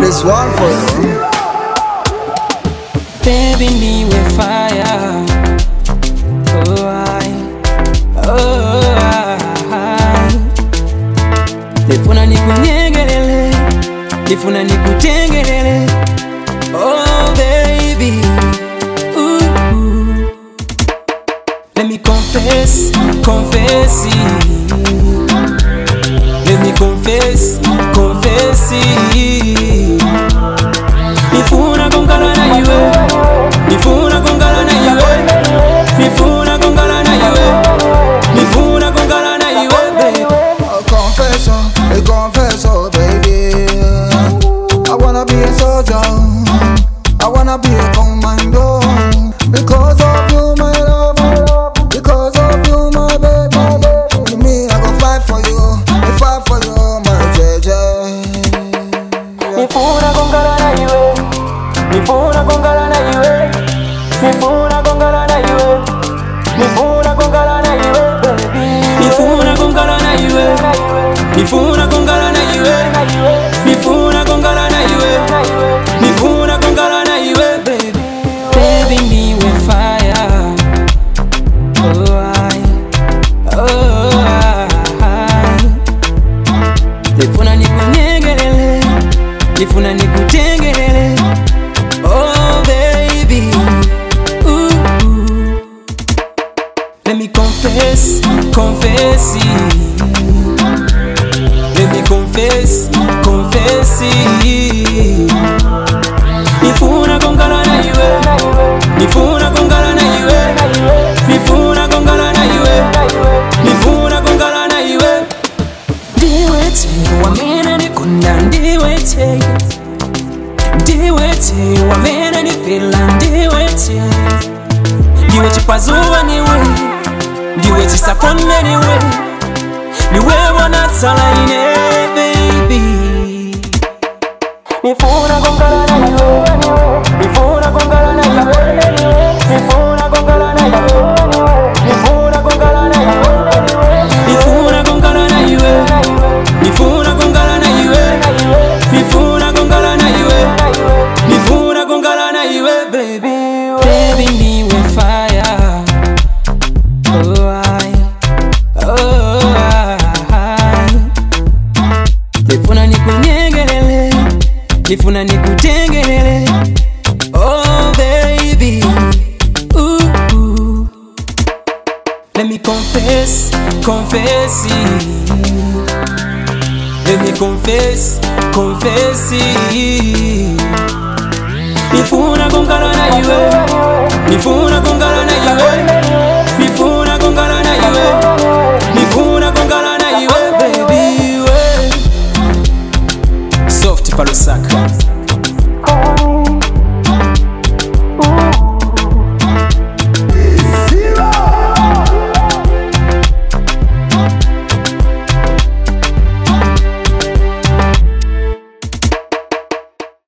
This one for you. Baby, me with fire. Nifuna nikunyengelele, nifuna nikutengelele. Oh baby, let me confess, confess it. Let me confess, confess it. Nifuna kongala na iwe, nifuna kongala na iwe, nifuna kongala na iwe, nifuna kongala na iwe, baby. Confess, oh baby. I wanna be a soldier, I wanna be a commando. Because of you, my love, because of you, my baby. Me, I go fight for you, I fight for you, my JJ. Nifuna kongala na iwe, nifuna kongala na iwe, nifuna kongala na iwe, nifuna kongala na iwe, baby. Nifuna kongala na iwe, nifuna kongala na iwe, nifuna kongala na iwe, nifuna kongala na iwe, baby. Baby, me with fire. Nifuna nikunyengelele, nifuna nikutengelele. Oh baby, let me confess, confess it. Let me confess, confess it. Nifuna kongala na iwe, nifuna kongala na iwe, nifuna kongala na iwe, nifuna kongala na iwe. Ndiwete wamena nikunda, ndiwete, ndiwete wamena nifila, ndiwete, ndiwete pazuwa niwe, ndiwete sakonde niwe, niwe wana salaine, baby. Nifuna kongala na iwe, nifuna kongala na iwe, nifuna kongala na iwe, nifuna kongala na iwe, nifuna kongala na iwe, nifuna kongala na iwe, nifuna kongala na iwe, nifuna kongala na iwe, baby. Baby, me with fire. Nifuna nikunyengelele, nifuna nikutengelele. Oh baby, let me confess, confess it. Let me confess, confess it. Nifuna kongala na iwe, nifuna kongala na iwe,